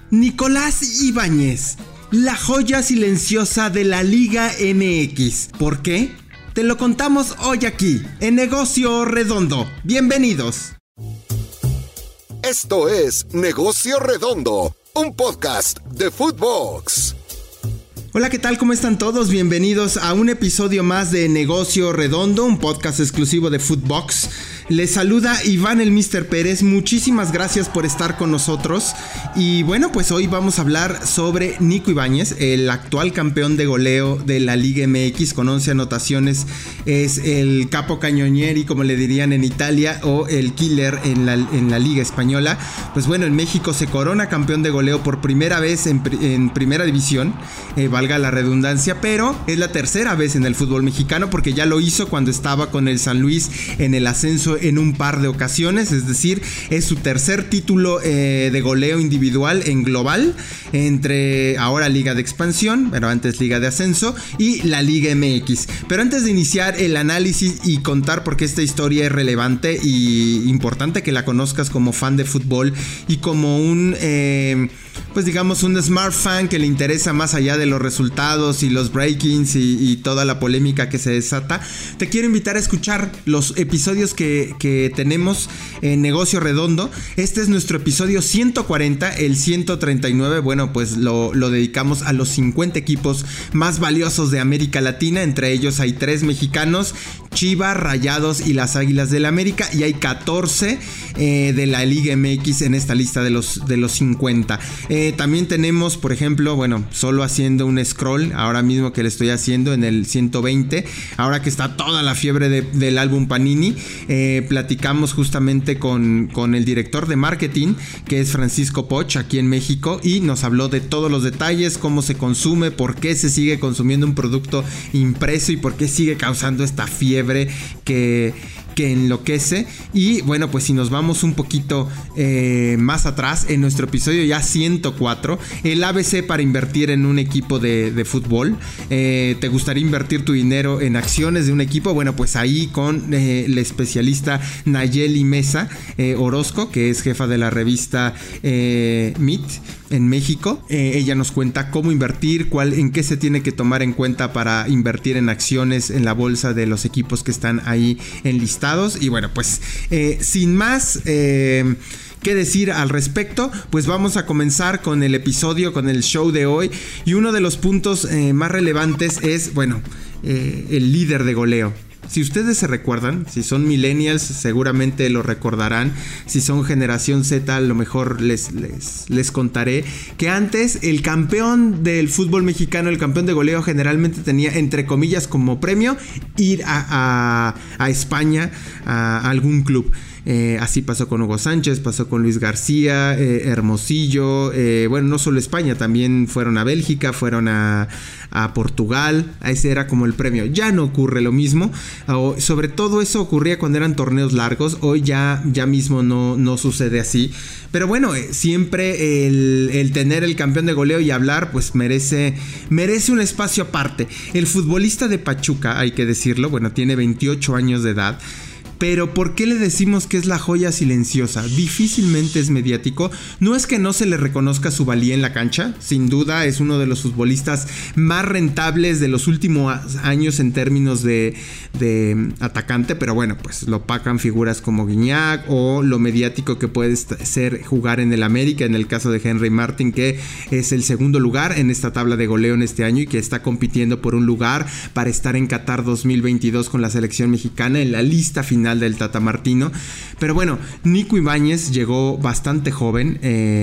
Nicolás Ibáñez, la joya silenciosa de la Liga MX. ¿Por qué? Te lo contamos hoy aquí, en Negocio Redondo. Bienvenidos. Esto es Negocio Redondo, un podcast de Footbox. Hola, ¿qué tal? ¿Cómo están todos? Bienvenidos a un episodio más de Negocio Redondo, un podcast exclusivo de Footbox. Les saluda Iván el Mr. Pérez, muchísimas gracias por estar con nosotros. Y bueno, pues hoy vamos a hablar sobre Nico Ibáñez, el actual campeón de goleo de la Liga MX con 11 anotaciones. Es el capo cañonieri, como le dirían en Italia, o el killer en la Liga Española. Pues bueno, en México se corona campeón de goleo por primera vez en primera división, valga la redundancia, pero es la tercera vez en el fútbol mexicano porque ya lo hizo cuando estaba con el San Luis en el ascenso en un par de ocasiones, es decir, es su tercer título de goleo individual en global, entre ahora Liga de Expansión, pero antes Liga de Ascenso, y la Liga MX. Pero antes de iniciar el análisis y contar por qué esta historia es relevante y importante que la conozcas como fan de fútbol y como un pues digamos un smart fan que le interesa más allá de los resultados y los breakings y toda la polémica que se desata, te quiero invitar a escuchar los episodios que tenemos en Negocio Redondo. Este es nuestro episodio 140, el 139, bueno, pues lo dedicamos a los 50 equipos más valiosos de América Latina. Entre ellos hay 3 mexicanos, Chivas, Rayados y las Águilas del América, y hay 14 de la Liga MX en esta lista de los 50. También tenemos, por ejemplo, bueno, solo haciendo un scroll, ahora mismo que le estoy haciendo en el 120, ahora que está toda la fiebre del álbum Panini, platicamos justamente con el director de marketing, que es Francisco Poch, aquí en México, y nos habló de todos los detalles, cómo se consume, por qué se sigue consumiendo un producto impreso y por qué sigue causando esta fiebre que enloquece. Y bueno, pues si nos vamos un poquito más atrás, en nuestro episodio ya 104, el ABC para invertir en un equipo de fútbol. ¿Te gustaría invertir tu dinero en acciones de un equipo? Bueno, pues ahí con la especialista Nayeli Mesa Orozco, que es jefa de la revista MIT en México. Ella nos cuenta cómo invertir, en qué se tiene que tomar en cuenta para invertir en acciones en la bolsa de los equipos que están ahí enlistados. Y bueno, pues sin más qué decir al respecto, pues vamos a comenzar con el episodio, con el show de hoy. Y uno de los puntos más relevantes es, bueno, el líder de goleo. Si ustedes se recuerdan, si son millennials seguramente lo recordarán, si son generación Z a lo mejor les contaré que antes el campeón del fútbol mexicano, el campeón de goleo, generalmente tenía entre comillas como premio ir a España a algún club. Así pasó con Hugo Sánchez, pasó con Luis García, Hermosillo, bueno, no solo España, también fueron a Bélgica, fueron a Portugal. Ese era como el premio. Ya no ocurre lo mismo, sobre todo eso ocurría cuando eran torneos largos. Hoy ya mismo no sucede así. Pero bueno, siempre el tener el campeón de goleo y hablar, pues merece un espacio aparte. El futbolista de Pachuca, hay que decirlo, bueno, tiene 28 años de edad. Pero ¿por qué le decimos que es la joya silenciosa? Difícilmente es mediático. No es que no se le reconozca su valía en la cancha. Sin duda es uno de los futbolistas más rentables de los últimos años en términos de atacante. Pero bueno, pues lo opacan figuras como Guiñac, o lo mediático que puede ser jugar en el América, en el caso de Henry Martin, que es el segundo lugar en esta tabla de goleo en este año y que está compitiendo por un lugar para estar en Qatar 2022 con la selección mexicana en la lista final del Tata Martino. Pero bueno, Nico Ibáñez llegó bastante joven,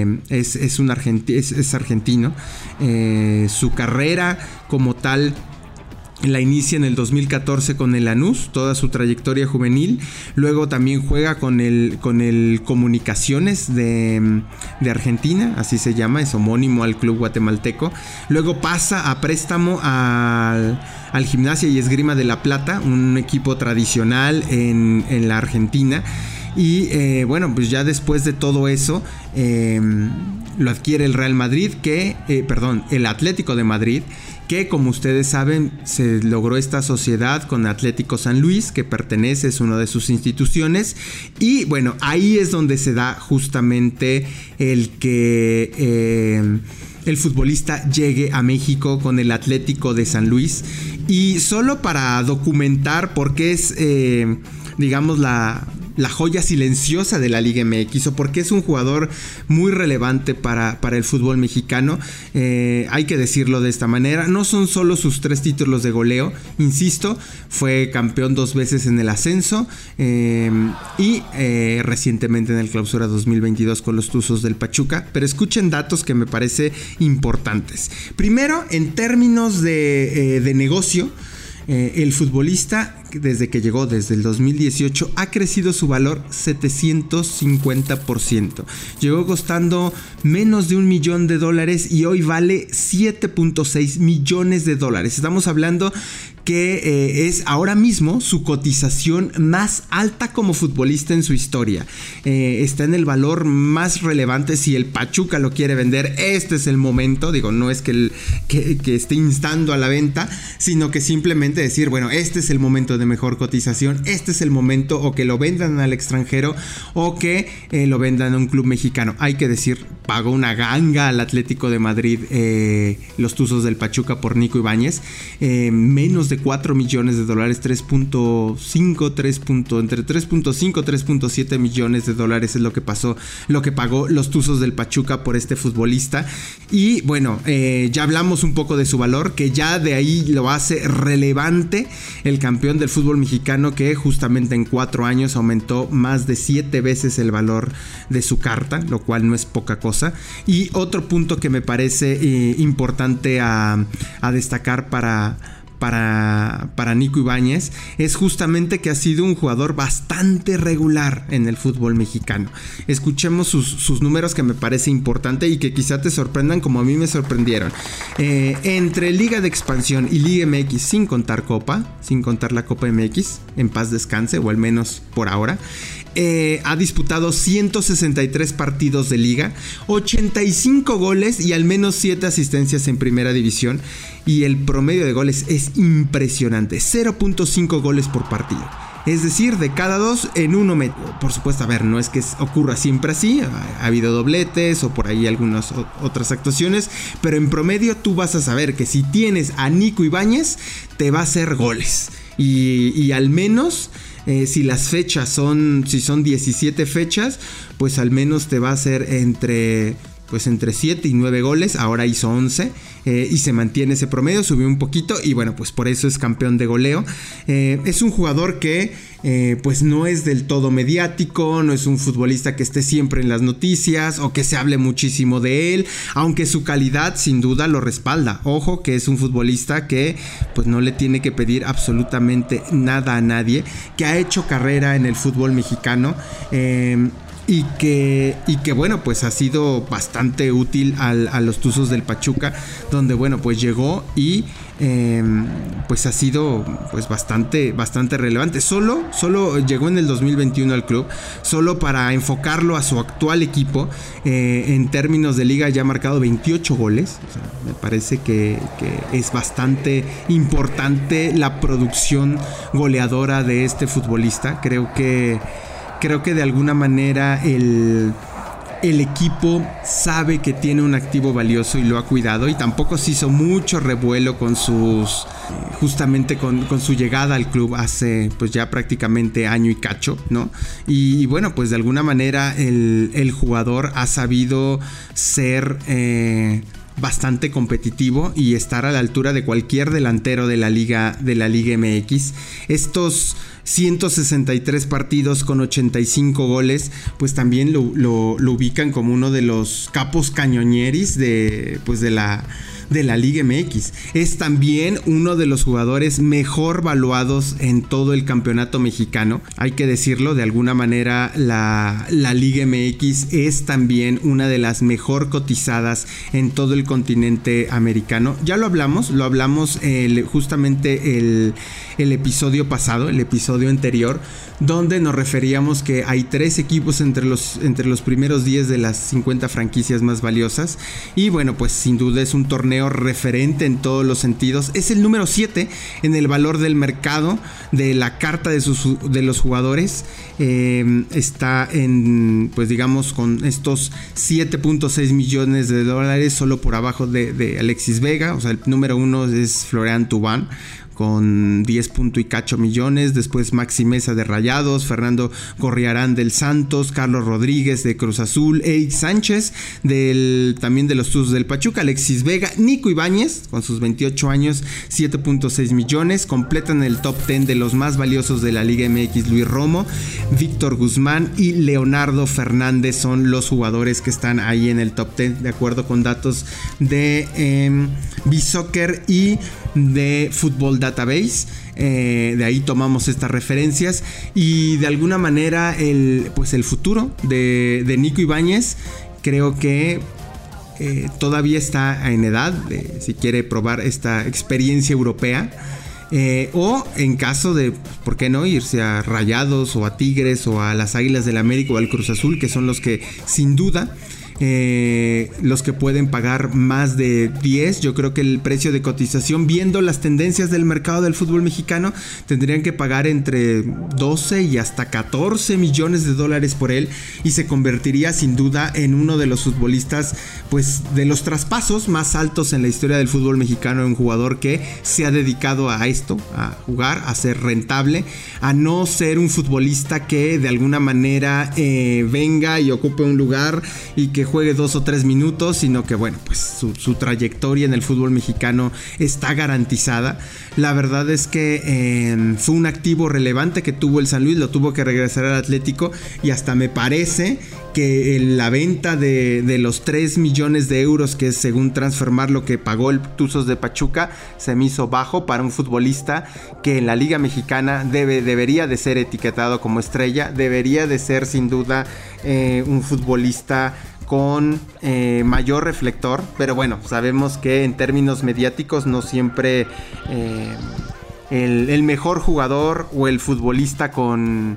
es argentino. Su carrera como tal la inicia en el 2014 con el Lanús, toda su trayectoria juvenil. Luego también juega con el Comunicaciones de Argentina, así se llama, es homónimo al club guatemalteco. Luego pasa a préstamo al Gimnasia y Esgrima de La Plata, un equipo tradicional en la Argentina. Y bueno, pues ya después de todo eso lo adquiere el Real Madrid, el Atlético de Madrid, que, como ustedes saben, se logró esta sociedad con Atlético San Luis, que pertenece, es una de sus instituciones, y bueno, ahí es donde se da justamente el que el futbolista llegue a México con el Atlético de San Luis. Y solo para documentar por qué es, digamos, la joya silenciosa de la Liga MX, o porque es un jugador muy relevante para el fútbol mexicano, hay que decirlo de esta manera. No son solo sus 3 títulos de goleo, insisto, fue campeón 2 veces en el ascenso, y recientemente en el Clausura 2022 con los Tuzos del Pachuca. Pero escuchen datos que me parece importantes. Primero, en términos de negocio, el futbolista, desde que llegó, desde el 2018, ha crecido su valor 750%. Llegó costando menos de $1 millón y hoy vale 7.6 millones de dólares. Estamos hablando que es ahora mismo su cotización más alta como futbolista en su historia. Está en el valor más relevante. Si el Pachuca lo quiere vender, este es el momento. Digo, no es que esté instando a la venta, sino que simplemente decir, bueno, este es el momento de mejor cotización, este es el momento, o que lo vendan al extranjero o que lo vendan a un club mexicano. Hay que decir, pagó una ganga al Atlético de Madrid los Tuzos del Pachuca por Nico Ibáñez, menos de $4 millones, 3.5, entre 3.5 y 3.7 millones de dólares es lo que pagó los Tuzos del Pachuca por este futbolista. Y bueno, ya hablamos un poco de su valor, que ya de ahí lo hace relevante el campeón del fútbol mexicano, que justamente en 4 años aumentó más de 7 veces el valor de su carta, lo cual no es poca cosa. Y otro punto que me parece importante a destacar para Nico Ibáñez es justamente que ha sido un jugador bastante regular en el fútbol mexicano. Escuchemos sus números, que me parece importante y que quizá te sorprendan como a mí me sorprendieron. Entre Liga de Expansión y Liga MX, sin contar la Copa MX, en paz descanse, o al menos por ahora, ha disputado 163 partidos de liga, 85 goles y al menos 7 asistencias en primera división, y el promedio de goles es impresionante, 0.5 goles por partido. Es decir, de cada 2 en uno mete. Por supuesto, a ver, no es que ocurra siempre así, ha habido dobletes o por ahí algunas otras actuaciones, pero en promedio tú vas a saber que si tienes a Nico Ibáñez, te va a hacer goles. Y al menos, si las fechas son 17 fechas, pues al menos te va a hacer entre 7 y 9 goles. Ahora hizo 11 y se mantiene ese promedio, subió un poquito y bueno, pues por eso es campeón de goleo. Es un jugador que pues no es del todo mediático, no es un futbolista que esté siempre en las noticias o que se hable muchísimo de él, aunque su calidad sin duda lo respalda. Ojo que es un futbolista que pues no le tiene que pedir absolutamente nada a nadie, que ha hecho carrera en el fútbol mexicano, y que bueno, pues ha sido bastante útil a los Tuzos del Pachuca, donde bueno, pues llegó y pues ha sido pues bastante relevante. Solo llegó en el 2021 al club, solo para enfocarlo a su actual equipo. En términos de liga ya ha marcado 28 goles. O sea, me parece que es bastante importante la producción goleadora de este futbolista. Creo que de alguna manera el equipo sabe que tiene un activo valioso y lo ha cuidado, y tampoco se hizo mucho revuelo con justamente con su llegada al club hace pues ya prácticamente año y cacho, ¿no? Y bueno, pues de alguna manera el jugador ha sabido ser bastante competitivo y estar a la altura de cualquier delantero de la Liga MX. Estos 163 partidos con 85 goles, pues también lo ubican como uno de los capos cañoneris de la Liga MX. Es también uno de los jugadores mejor valuados en todo el campeonato mexicano. Hay que decirlo, de alguna manera la Liga MX es también una de las mejor cotizadas en todo el continente americano. Ya lo hablamos justamente el episodio pasado, el episodio anterior, donde nos referíamos que hay 3 equipos entre los primeros 10 de las 50 franquicias más valiosas. Y bueno, pues sin duda es un torneo torneo referente en todos los sentidos. Es el número 7 en el valor del mercado de la carta de los jugadores. Está en, pues digamos, con estos 7.6 millones de dólares, solo por abajo de Alexis Vega. O sea, el número 1 es Florian Thauvin con 10 y cacho millones. Después Maxi Meza de Rayados, Fernando Gorriarán del Santos, Carlos Rodríguez de Cruz Azul, Eric Sánchez también de los Tuzos del Pachuca, Alexis Vega, Nico Ibáñez con sus 28 años, 7.6 millones. Completan el top 10 de los más valiosos de la Liga MX Luis Romo, Víctor Guzmán y Leonardo Fernández son los jugadores que están ahí en el top 10 de acuerdo con datos de B-Soccer y de Football Database. De ahí tomamos estas referencias y de alguna manera el futuro de Nico Ibáñez creo que todavía está en edad de, si quiere probar esta experiencia europea, o en caso de, ¿por qué no?, irse a Rayados o a Tigres o a las Águilas del América o al Cruz Azul, que son los que sin duda los que pueden pagar más de 10. Yo creo que el precio de cotización, viendo las tendencias del mercado del fútbol mexicano, tendrían que pagar entre 12 y hasta 14 millones de dólares por él, y se convertiría sin duda en uno de los futbolistas, pues, de los traspasos más altos en la historia del fútbol mexicano. Un jugador que se ha dedicado a esto, a jugar, a ser rentable, a no ser un futbolista que de alguna manera venga y ocupe un lugar y que juegue 2 o 3 minutos, sino que bueno, pues su trayectoria en el fútbol mexicano está garantizada. La verdad es que fue un activo relevante que tuvo el San Luis, lo tuvo que regresar al Atlético, y hasta me parece que la venta de los 3 millones de euros, que es según Transfermarkt lo que pagó el Tuzos de Pachuca, se me hizo bajo para un futbolista que en la Liga Mexicana debería de ser etiquetado como estrella, debería de ser sin duda un futbolista con mayor reflector, pero bueno, sabemos que en términos mediáticos no siempre el mejor jugador o el futbolista con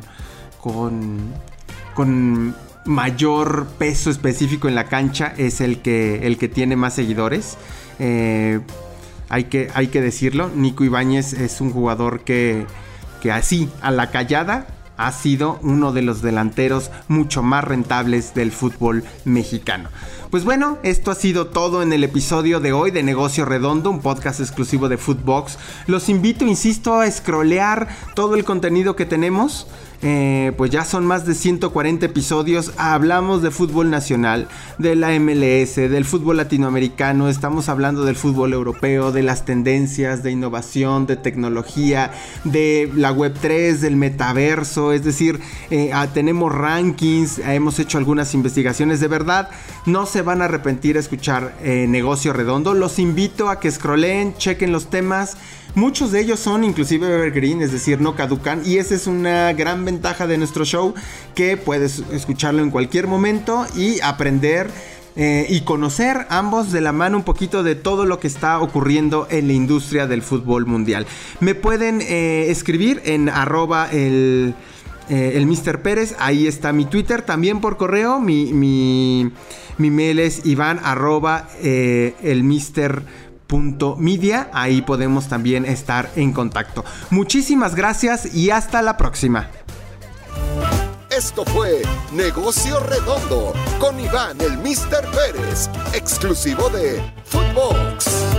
mayor peso específico en la cancha es el que tiene más seguidores. Hay que decirlo, Nico Ibáñez es un jugador que así, a la callada, ha sido uno de los delanteros mucho más rentables del fútbol mexicano. Pues bueno, esto ha sido todo en el episodio de hoy de Negocio Redondo, un podcast exclusivo de Footbox. Los invito, insisto, a scrollear todo el contenido que tenemos. Pues ya son más de 140 episodios. Hablamos de fútbol nacional, de la MLS, del fútbol latinoamericano. Estamos hablando del fútbol europeo, de las tendencias, de innovación, de tecnología, de la Web3, del metaverso. Es decir, tenemos rankings, hemos hecho algunas investigaciones. De verdad, no se van a arrepentir de escuchar Negocio Redondo. Los invito a que scrolleen, chequen los temas. Muchos de ellos son inclusive evergreen, es decir, no caducan, y esa es una gran ventaja de nuestro show, que puedes escucharlo en cualquier momento y aprender y conocer ambos de la mano un poquito de todo lo que está ocurriendo en la industria del fútbol mundial. Me pueden escribir en @el Mr. Pérez, ahí está mi Twitter, también por correo, mi mail es ivan @elmr.media, ahí podemos también estar en contacto. Muchísimas gracias y hasta la próxima. Esto fue Negocio Redondo con Iván el Mr. Pérez, exclusivo de Footbox.